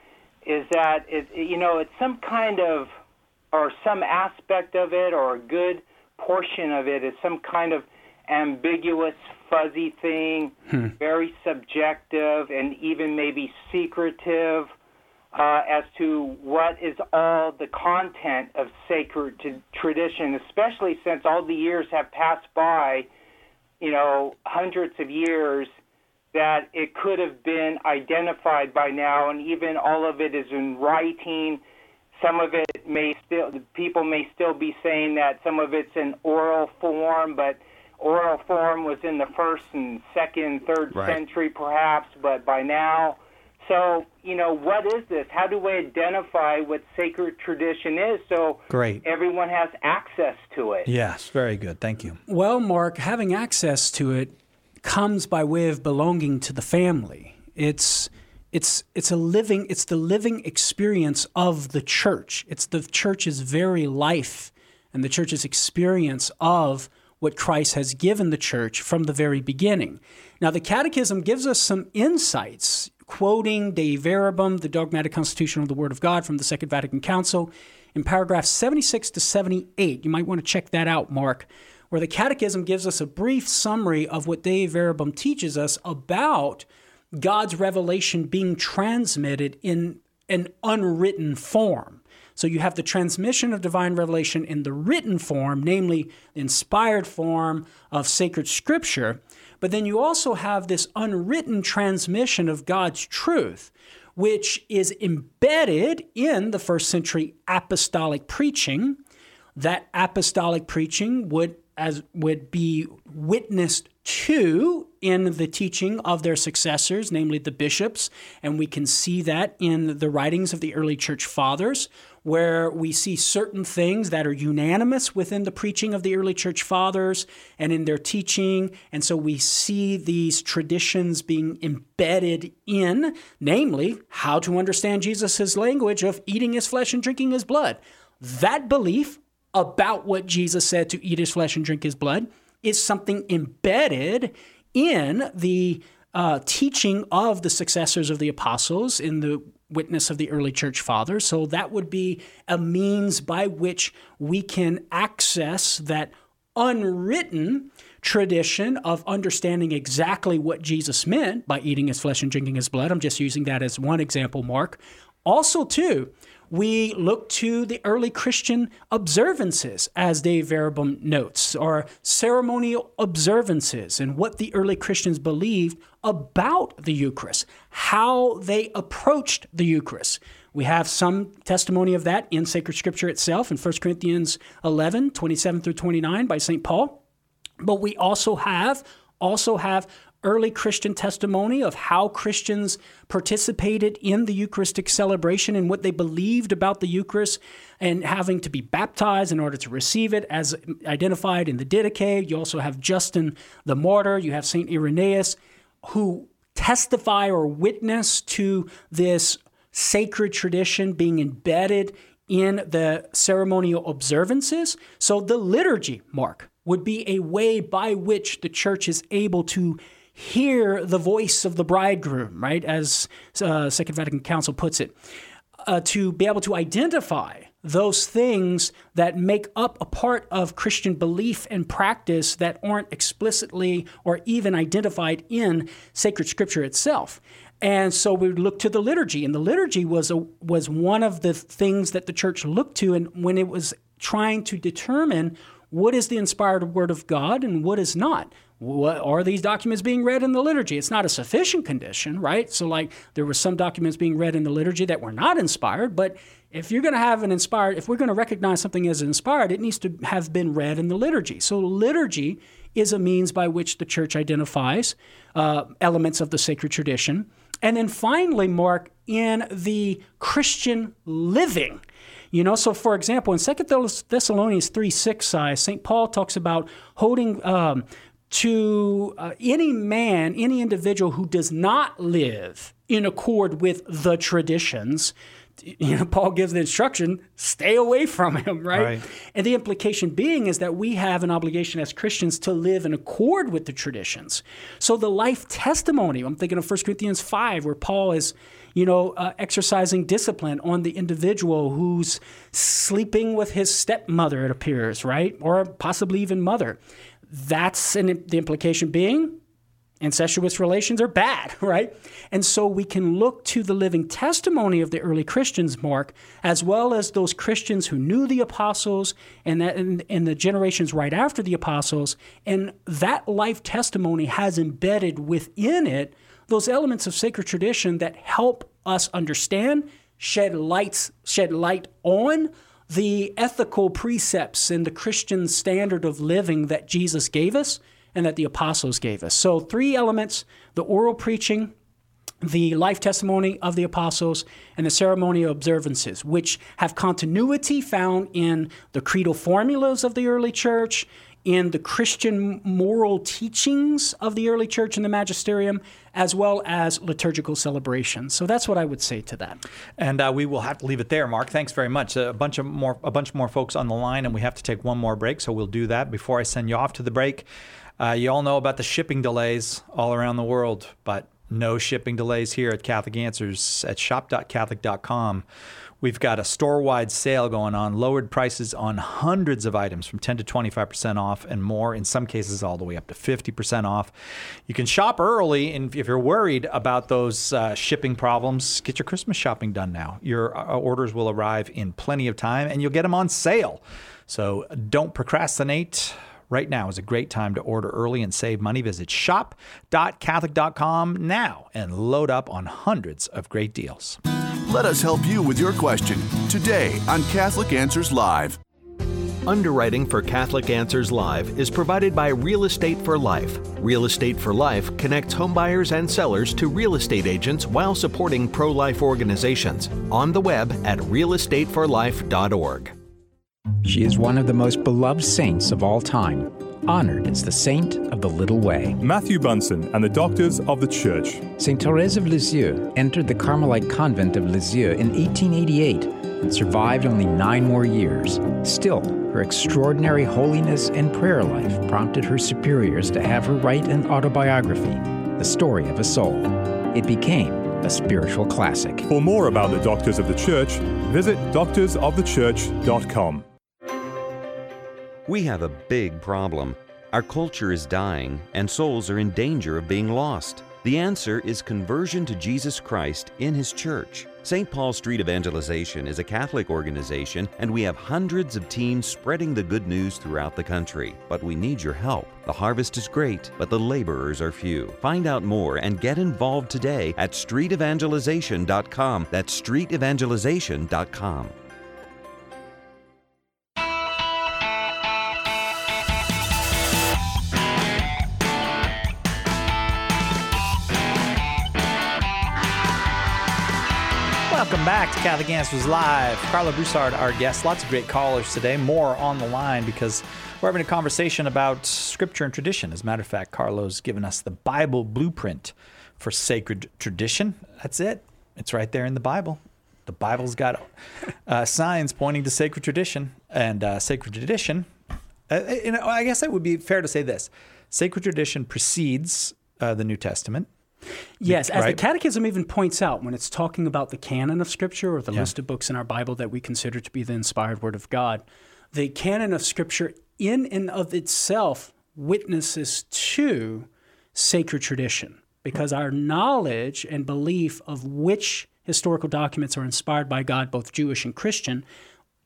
is that it, you know, it's some kind of, or some aspect of it, or a good portion of it is some kind of ambiguous, fuzzy thing, hmm. very subjective, and even maybe secretive uh, as to what is all the content of sacred t- tradition, especially since all the years have passed by, you know, hundreds of years, that it could have been identified by now, and even all of it is in writing. Some of it may still, people may still be saying that some of it's in oral form, but oral form was in the first and second, third right. century perhaps, but by now. So, you know, what is this? How do we identify what sacred tradition is so Great. everyone has access to it? Yes, very good. Thank you. Well, Mark, having access to it comes by way of belonging to the family. It's it's it's a living it's the living experience of the church. It's the church's very life and the church's experience of what Christ has given the church from the very beginning. Now, the Catechism gives us some insights, quoting Dei Verbum, the dogmatic constitution of the Word of God from the Second Vatican Council, in paragraphs seventy-six to seventy-eight. You might want to check that out, Mark, where the Catechism gives us a brief summary of what Dei Verbum teaches us about God's revelation being transmitted in an unwritten form. So you have the transmission of divine revelation in the written form, namely the inspired form of sacred scripture, but then you also have this unwritten transmission of God's truth, which is embedded in the first century apostolic preaching. That apostolic preaching would as would be witnessed to in the teaching of their successors, namely the bishops. And we can see that in the writings of the early church fathers, where we see certain things that are unanimous within the preaching of the early church fathers and in their teaching. And so we see these traditions being embedded in, namely, how to understand Jesus' language of eating his flesh and drinking his blood. That belief about what Jesus said to eat his flesh and drink his blood is something embedded in the uh, teaching of the successors of the apostles, in the witness of the early church fathers. So that would be a means by which we can access that unwritten tradition of understanding exactly what Jesus meant by eating his flesh and drinking his blood. I'm just using that as one example, Mark. Also, too, we look to the early Christian observances, as Dei Verbum notes, or ceremonial observances, and what the early Christians believed about the Eucharist, how they approached the Eucharist. We have some testimony of that in sacred scripture itself in First Corinthians eleven, twenty-seven through twenty-nine by Saint Paul. But we also have also have early Christian testimony of how Christians participated in the Eucharistic celebration and what they believed about the Eucharist and having to be baptized in order to receive it, as identified in the Didache. You also have Justin the Martyr. You have Saint Irenaeus, who testify or witness to this sacred tradition being embedded in the ceremonial observances. So the liturgy, Mark, would be a way by which the church is able to hear the voice of the bridegroom, right, as uh, Second Vatican Council puts it, uh, to be able to identify those things that make up a part of Christian belief and practice that aren't explicitly or even identified in sacred scripture itself. And so we look to the liturgy, and the liturgy was a, was one of the things that the church looked to, and when it was trying to determine what is the inspired word of God and what is not. What are these documents being read in the liturgy? It's not a sufficient condition, right? So like there were some documents being read in the liturgy that were not inspired, but if you're going to have an inspired, if we're going to recognize something as inspired, it needs to have been read in the liturgy. So liturgy is a means by which the church identifies uh, elements of the sacred tradition. And then finally, Mark, in the Christian living. You know, so for example, in Second Thessalonians three six, uh, Saint Paul talks about holding um, to uh, any man, any individual who does not live in accord with the traditions. You know, Paul gives the instruction, stay away from him, right? right? And the implication being is that we have an obligation as Christians to live in accord with the traditions. So the life testimony, I'm thinking of First Corinthians five, where Paul is, you know, uh, exercising discipline on the individual who's sleeping with his stepmother, it appears, right? Or possibly even mother. That's an, the implication being incestuous relations are bad, right? And so we can look to the living testimony of the early Christians, Mark, as well as those Christians who knew the apostles and, that, and, and the generations right after the apostles. And that life testimony has embedded within it those elements of sacred tradition that help us understand, shed lights, shed light on the ethical precepts and the Christian standard of living that Jesus gave us and that the apostles gave us. So three elements: the oral preaching, the life testimony of the apostles, and the ceremonial observances, which have continuity found in the creedal formulas of the early church, in the Christian moral teachings of the early church and the magisterium, as well as liturgical celebrations. So that's what I would say to that. And uh, we will have to leave it there, Mark. Thanks very much. A bunch of more, a bunch more folks on the line, and we have to take one more break, so we'll do that. Before I send you off to the break, uh, you all know about the shipping delays all around the world, but no shipping delays here at Catholic Answers at shop dot catholic dot com. We've got a store-wide sale going on, lowered prices on hundreds of items from ten to twenty-five percent off and more, in some cases all the way up to fifty percent off. You can shop early, and if you're worried about those uh, shipping problems, get your Christmas shopping done now. Your uh, orders will arrive in plenty of time, and you'll get them on sale. So don't procrastinate. Right now is a great time to order early and save money. Visit shop dot catholic dot com now and load up on hundreds of great deals. Let us help you with your question today on Catholic Answers Live. Underwriting for Catholic Answers Live is provided by Real Estate for Life. Real Estate for Life connects homebuyers and sellers to real estate agents while supporting pro-life organizations. On the web at real estate for life dot org. She is one of the most beloved saints of all time, honored as the Saint of the Little Way. Matthew Bunsen and the Doctors of the Church. Saint Thérèse of Lisieux entered the Carmelite convent of Lisieux in eighteen eighty-eight and survived only nine more years. Still, her extraordinary holiness and prayer life prompted her superiors to have her write an autobiography, The Story of a Soul. It became a spiritual classic. For more about the Doctors of the Church, visit doctors of the church dot com. We have a big problem. Our culture is dying, and souls are in danger of being lost. The answer is conversion to Jesus Christ in His church. Saint Paul Street Evangelization is a Catholic organization, and we have hundreds of teams spreading the good news throughout the country. But we need your help. The harvest is great, but the laborers are few. Find out more and get involved today at street evangelization dot com. That's street evangelization dot com. Welcome back to Catholic Answers Live. Carla Broussard, our guest. Lots of great callers today. More on the line because we're having a conversation about scripture and tradition. As a matter of fact, Carlo's given us the Bible blueprint for sacred tradition. That's it. It's right there in the Bible. The Bible's got uh, signs pointing to sacred tradition. And uh, sacred tradition, uh, you know, I guess it would be fair to say this. Sacred tradition precedes uh, the New Testament. Yes, as right? the Catechism even points out when it's talking about the canon of Scripture or the Yeah. list of books in our Bible that we consider to be the inspired Word of God, the canon of Scripture in and of itself witnesses to sacred tradition because our knowledge and belief of which historical documents are inspired by God, both Jewish and Christian,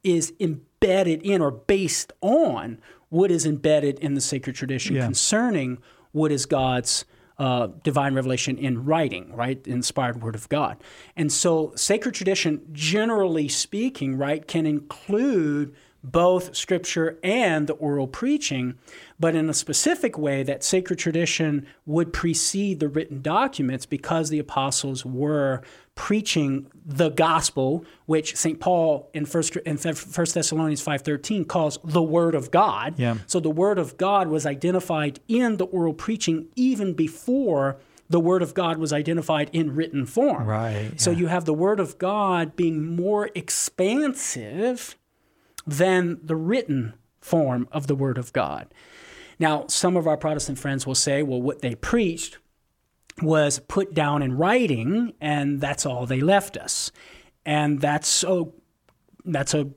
is embedded in or based on what is embedded in the sacred tradition Yeah. concerning what is God's uh, divine revelation in writing, right? The inspired word of God. And so sacred tradition, generally speaking, right, can include both scripture and the oral preaching, but in a specific way that sacred tradition would precede the written documents because the apostles were preaching the gospel, which Saint Paul in First in First Thessalonians five thirteen calls the word of God. Yeah. So the word of God was identified in the oral preaching even before the word of God was identified in written form. Right. So yeah. you have the word of God being more expansive than the written form of the word of God. Now, some of our Protestant friends will say, well, what they preached was put down in writing, and that's all they left us. And that's so that's a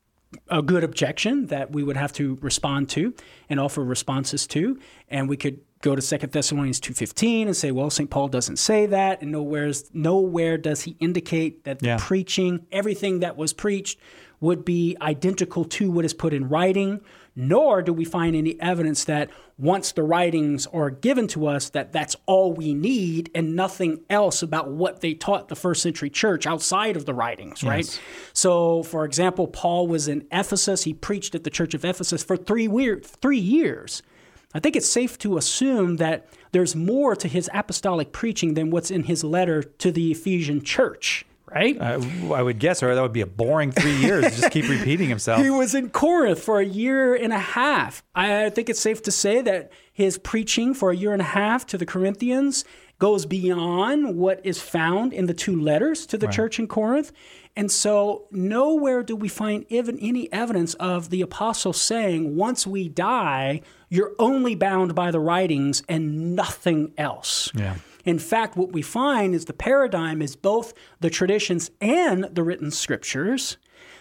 a good objection that we would have to respond to and offer responses to. And we could go to Second Thessalonians two fifteen and say, well, Saint Paul doesn't say that, and nowhere's, nowhere does he indicate that Yeah. the preaching, everything that was preached, would be identical to what is put in writing, nor do we find any evidence that once the writings are given to us, that that's all we need and nothing else about what they taught the first century church outside of the writings, right? Yes. So, for example, Paul was in Ephesus. He preached at the church of Ephesus for three, weir- three years. I think it's safe to assume that there's more to his apostolic preaching than what's in his letter to the Ephesian church, right? Uh, I would guess, or that would be a boring three years to just keep repeating himself. He was in Corinth for a year and a half. I think it's safe to say that his preaching for a year and a half to the Corinthians goes beyond what is found in the two letters to the Right. church in Corinth. And so nowhere do we find even any evidence of the apostle saying, once we die, you're only bound by the writings and nothing else. Yeah. In fact, what we find is the paradigm is both the traditions and the written scriptures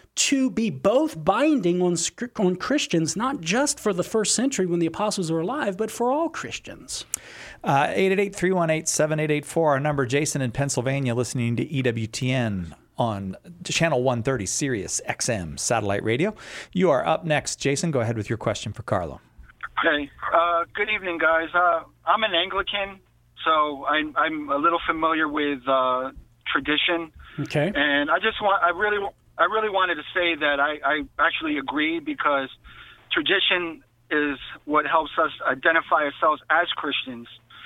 to be both binding on, on Christians, not just for the first century when the apostles were alive, but for all Christians. Uh, eight eight eight, three one eight, seven eight eight four, our number. Jason in Pennsylvania listening to E W T N on channel one thirty, Sirius X M satellite radio. You are up next. Jason, go ahead with your question for Carlo. Hey, uh, good evening, guys. Uh, I'm an Anglican, so I'm, I'm a little familiar with uh, tradition. Okay. And I just want, I really, I really wanted to say that I, I actually agree because tradition is what helps us identify ourselves as Christians.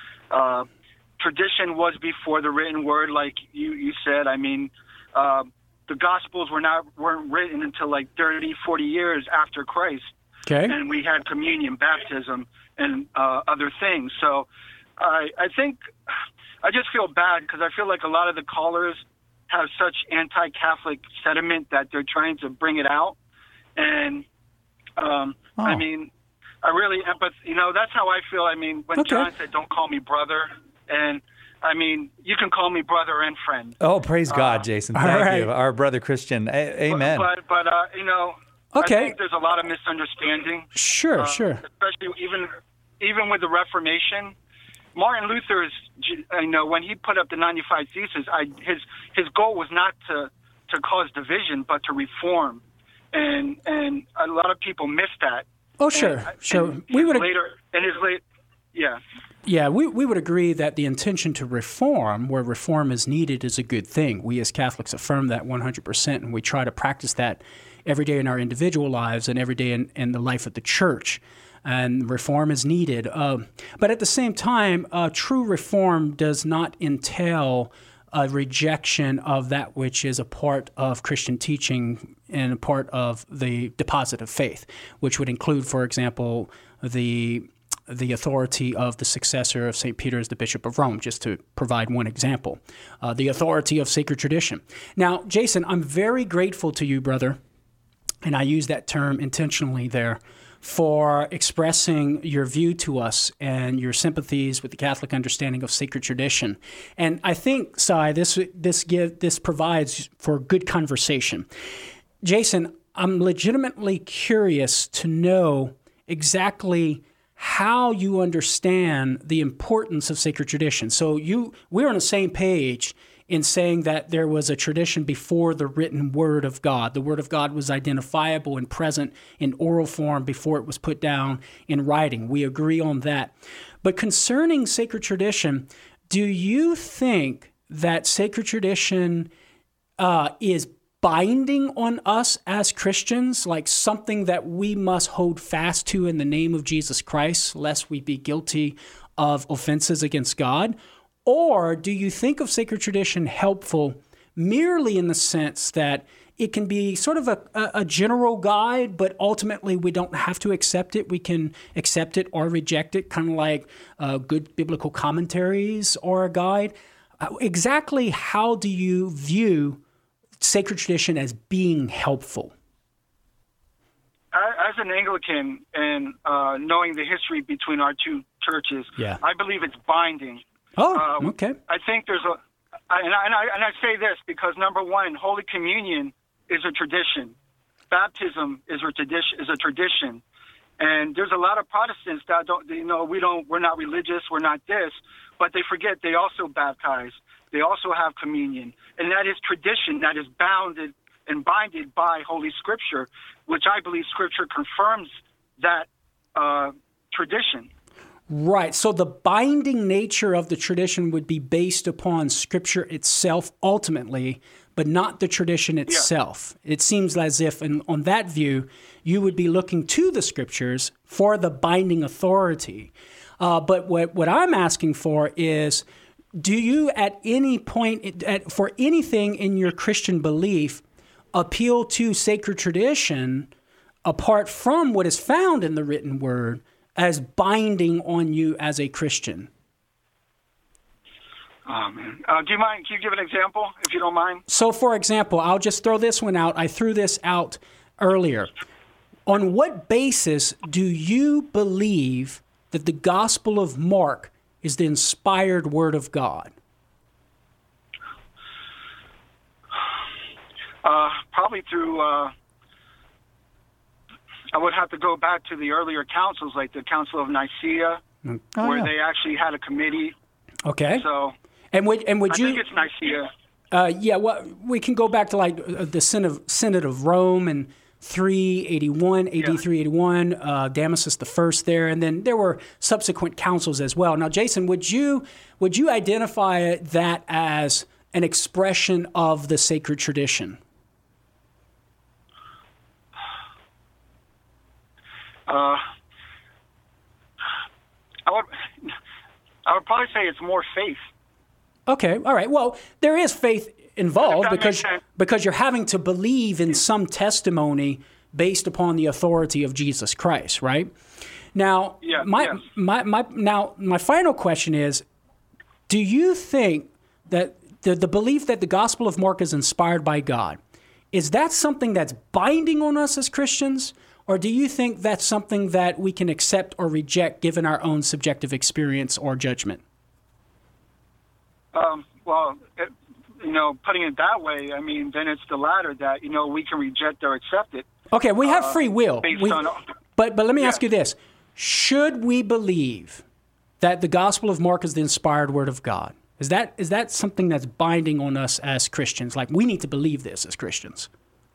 Uh, tradition was before the written word, like you, you said. I mean, uh, the Gospels were not weren't written until like thirty, forty years after Christ. Okay. And we had communion, baptism, and uh, other things. So I, I think I just feel bad because I feel like a lot of the callers have such anti-Catholic sentiment that they're trying to bring it out. And um, Oh. I mean, I really empath. You know, that's how I feel. I mean, when Okay. John said, "Don't call me brother," and I mean, you can call me brother and friend. Oh, praise God, Jason. Thank right. you. Our brother Christian. A- amen. But, but uh, you know, Okay. I think there's a lot of misunderstanding. Sure, uh, sure. Especially even even with the Reformation. Martin Luther's, you know, when he put up the ninety-five Theses, I, his his goal was not to to cause division, but to reform, and and a lot of people miss that. Oh, sure, And- sure. and We his would- later and his late, yeah. Yeah, we, we would agree that the intention to reform, where reform is needed, is a good thing. We as Catholics affirm that one hundred percent, and we try to practice that every day in our individual lives and every day in, in the life of the church. And reform is needed. Uh, but at the same time, uh, true reform does not entail a rejection of that which is a part of Christian teaching and a part of the deposit of faith, which would include, for example, the the authority of the successor of Saint Peter as the Bishop of Rome, just to provide one example. Uh, the authority of sacred tradition. Now, Jason, I'm very grateful to you, brother, and I use that term intentionally there, for expressing your view to us and your sympathies with the Catholic understanding of sacred tradition. And I think, Sai, this this give this provides for good conversation. Jason, I'm legitimately curious to know exactly how you understand the importance of sacred tradition. So you we're on the same page in saying that there was a tradition before the written Word of God. The Word of God was identifiable and present in oral form before it was put down in writing. We agree on that. But concerning sacred tradition, do you think that sacred tradition uh, is binding on us as Christians, like something that we must hold fast to in the name of Jesus Christ, lest we be guilty of offenses against God? Or do you think of sacred tradition helpful merely in the sense that it can be sort of a, a general guide, but ultimately we don't have to accept it. We can accept it or reject it, kind of like uh, good biblical commentaries or a guide. Uh, exactly how do you view sacred tradition as being helpful? As an Anglican and uh, knowing the history between our two churches, yeah. I believe it's binding. Oh, um, okay. I think there's a, and I, and I and I say this because number one, Holy Communion is a tradition. Baptism is a tradition. Is a tradition, and there's a lot of Protestants that don't. You know, we don't. We're not religious. We're not this, but they forget they also baptize. They also have communion, and that is tradition. That is bounded and binded by Holy Scripture, which I believe Scripture confirms that uh, tradition. Right. So the binding nature of the tradition would be based upon Scripture itself ultimately, but not the tradition itself. Yeah. It seems as if, in, on that view, you would be looking to the Scriptures for the binding authority. Uh, but what, what I'm asking for is, do you at any point, at, for anything in your Christian belief, appeal to sacred tradition apart from what is found in the written word as binding on you as a Christian? Oh, man. Uh, do you mind? Can you give an example, if you don't mind? So, for example, I'll just throw this one out. I threw this out earlier. On what basis do you believe that the Gospel of Mark is the inspired Word of God? Uh, probably through, uh, I would have to go back to the earlier councils, like the Council of Nicaea, oh, where yeah. they actually had a committee. Okay. So, and would and would I you? I think it's Nicaea. Uh, yeah. Well, we can go back to like uh, the Synod of, Synod of Rome and three eighty-one, A D yeah. three eighty-one, uh, Damasus the First there, and then there were subsequent councils as well. Now, Jason, would you would you identify that as an expression of the sacred tradition? Uh, I would, I would probably say it's more faith. Okay, all right. Well, there is faith involved because because you're having to believe in some testimony based upon the authority of Jesus Christ, right? Now, yeah, my yes. my my now my final question is: do you think that the the belief that the Gospel of Mark is inspired by God, is that something that's binding on us as Christians? Or do you think that's something that we can accept or reject given our own subjective experience or judgment? Um, well, it, you know, putting it that way, I mean, then it's the latter that, you know, we can reject or accept it. Okay, we have uh, free will. Based we, on, but, but let me yeah. ask you this. Should we believe that the Gospel of Mark is the inspired Word of God? Is that is that something that's binding on us as Christians? Like, we need to believe this as Christians?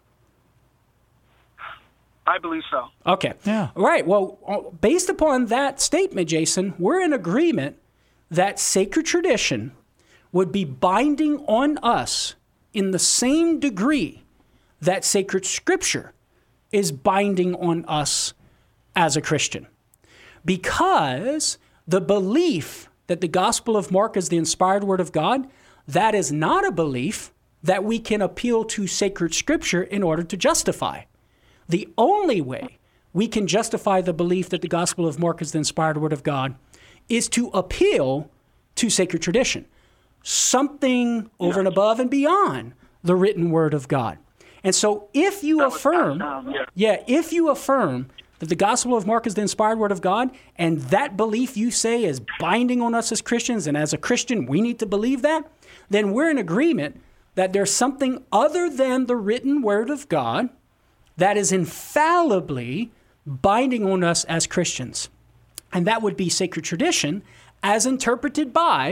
I believe so. Okay. Yeah. Right. Well, based upon that statement, Jason, we're in agreement that sacred tradition would be binding on us in the same degree that sacred Scripture is binding on us as a Christian. Because the belief that the Gospel of Mark is the inspired Word of God, that is not a belief that we can appeal to sacred Scripture in order to justify. The only way we can justify the belief that the Gospel of Mark is the inspired Word of God is to appeal to sacred tradition, something over and above and beyond the written Word of God. And so if you affirm, down, yeah. yeah, if you affirm that the Gospel of Mark is the inspired Word of God, and that belief you say is binding on us as Christians, and as a Christian we need to believe that, then we're in agreement that there's something other than the written Word of God that is infallibly binding on us as Christians. And that would be sacred tradition as interpreted by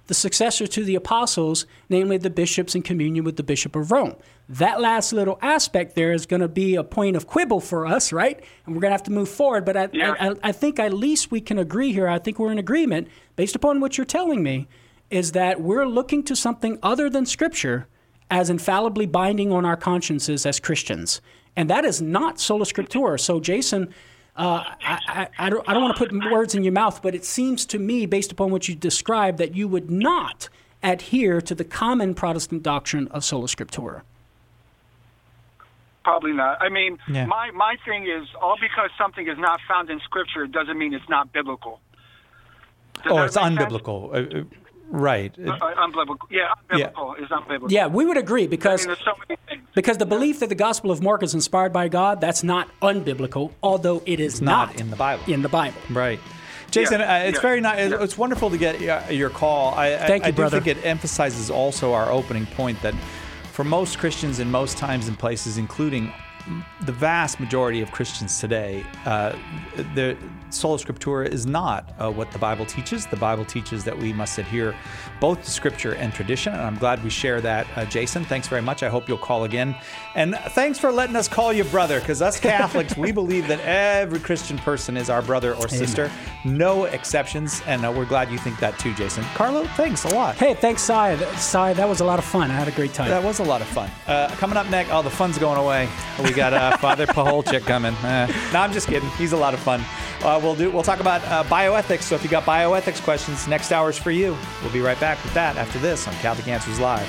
the successor to the apostles, namely the bishops in communion with the Bishop of Rome. That last little aspect there is going to be a point of quibble for us, right? And we're going to have to move forward. But I, Yeah. I, I think at least we can agree here. I think we're in agreement, based upon what you're telling me, is that we're looking to something other than Scripture as infallibly binding on our consciences as Christians. And that is not sola scriptura. So, Jason, uh, I, I, I don't, I don't want to put words in your mouth, but it seems to me, based upon what you described, that you would not adhere to the common Protestant doctrine of sola scriptura. Probably not. I mean, Yeah. my, my thing is, all because something is not found in Scripture doesn't mean it's not biblical. Does Oh, that it's make sense? unbiblical. Uh, uh, right. Uh, uh, unbiblical. Yeah, unbiblical is unbiblical. Yeah, we would agree because I mean, there's so many things. because the belief that the Gospel of Mark is inspired by God, that's not unbiblical, although it is It's not in the Bible. In the Bible. Right. Jason, Yeah, uh, it's yeah, very nice. yeah. It's wonderful to get uh, your call. I, I- Thank you, I do brother. think it emphasizes also our opening point that for most Christians in most times and places, including the vast majority of Christians today, uh, the sola scriptura is not uh, what the Bible teaches. The Bible teaches that we must adhere both to Scripture and tradition, and I'm glad we share that. Uh, Jason, thanks very much. I hope you'll call again. And thanks for letting us call you brother, because us Catholics, we believe that every Christian person is our brother or sister. No exceptions, and uh, we're glad you think that too, Jason. Carlo, thanks a lot. Hey, thanks, Sai. Sai, that was a lot of fun. I had a great time. That was a lot of fun. Uh, coming up next, oh, the fun's going away. We got uh, Father Paholchik coming. Uh, no, I'm just kidding. He's a lot of fun. Uh, we'll do. We'll talk about uh, bioethics. So if you got bioethics questions, next hour's for you. We'll be right back with that after this on Catholic Answers Live.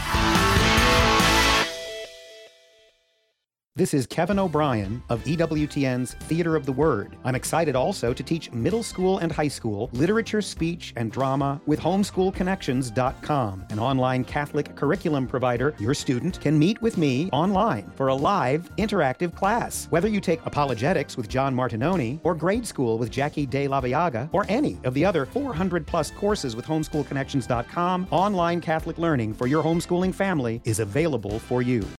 This is Kevin O'Brien of E W T N's Theater of the Word. I'm excited also to teach middle school and high school literature, speech, and drama with homeschool connections dot com, an online Catholic curriculum provider. Your student can meet with me online for a live, interactive class. Whether you take apologetics with John Martinoni, or grade school with Jackie De La Viaga, or any of the other four hundred plus courses with homeschool connections dot com, online Catholic learning for your homeschooling family is available for you.